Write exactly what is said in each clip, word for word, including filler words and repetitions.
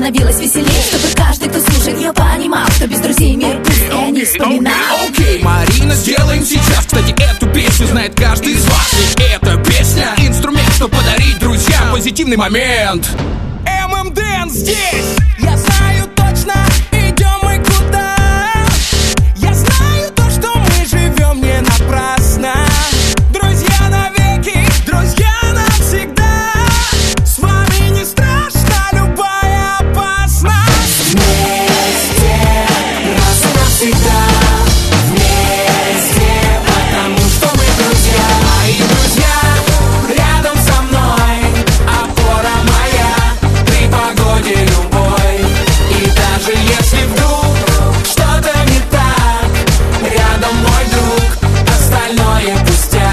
становилось веселее, чтобы каждый, кто слушает ее, понимал, что без друзей мир пуст, и они вспоминают. Окей, Марина, сделаем сейчас. Кстати, эту песню знает каждый из вас. Ведь эта песня — инструмент, чтобы подарить друзьям позитивный момент. эм эм Dance здесь. Я знаю точно, идем мы куда. Я знаю то, что мы живем не напрасно. Друзья навеки, друзья навсегда. С вами не страшна любая опасность. Вместе, раз и навсегда. Вместе, потому что мы друзья. Мои друзья рядом со мной, опора моя при погоде любой. И даже если вдруг что-то не так, рядом мой друг, остальное пустяк.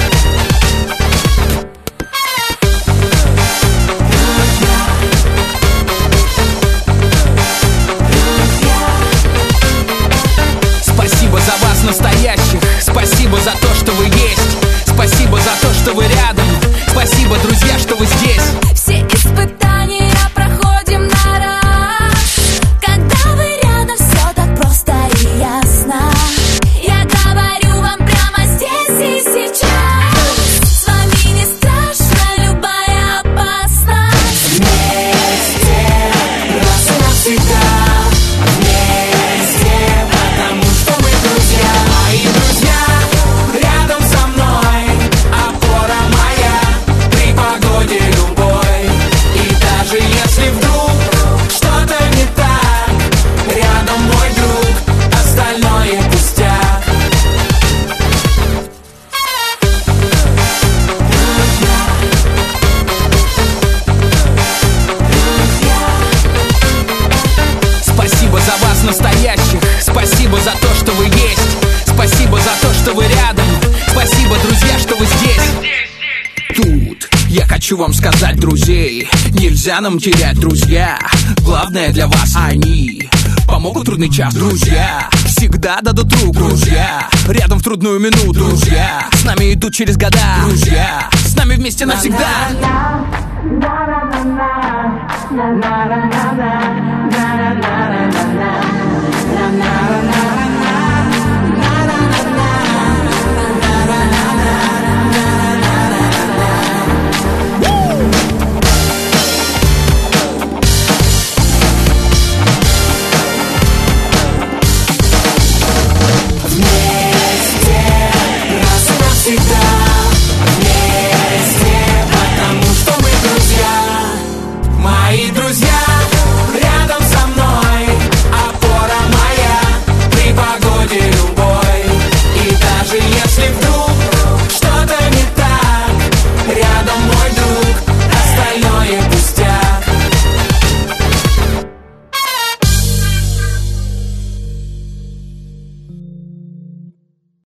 Спасибо за вас, настоящих. Спасибо за то, что вы есть. Спасибо за то, что вы рядом. Спасибо, друзья, что вы здесь. Все испытания проходим на раз. Когда вы рядом, все так просто и ясно. Я говорю вам прямо здесь и сейчас. С вами не страшна любая опасность. Вместе, раз и навсегда. Вместе, потому что мы друзья. Мои друзья рядом со мной, опора моя при погоде любой. И даже если вдруг что-то не так, рядом мой друг, остальное пустяк. Спасибо за вас, настоящих. Спасибо за то, что вы есть. Спасибо за то, что вы рядом. Спасибо, друзья, что вы здесь. Тут я хочу вам сказать, друзей, нельзя нам терять, друзья. Главное для вас они помогут в трудный час, друзья. Всегда дадут руку, друзья. Рядом в трудную минуту, друзья. С нами идут через года, друзья. С нами вместе навсегда. На на на на на на на на на на на на на.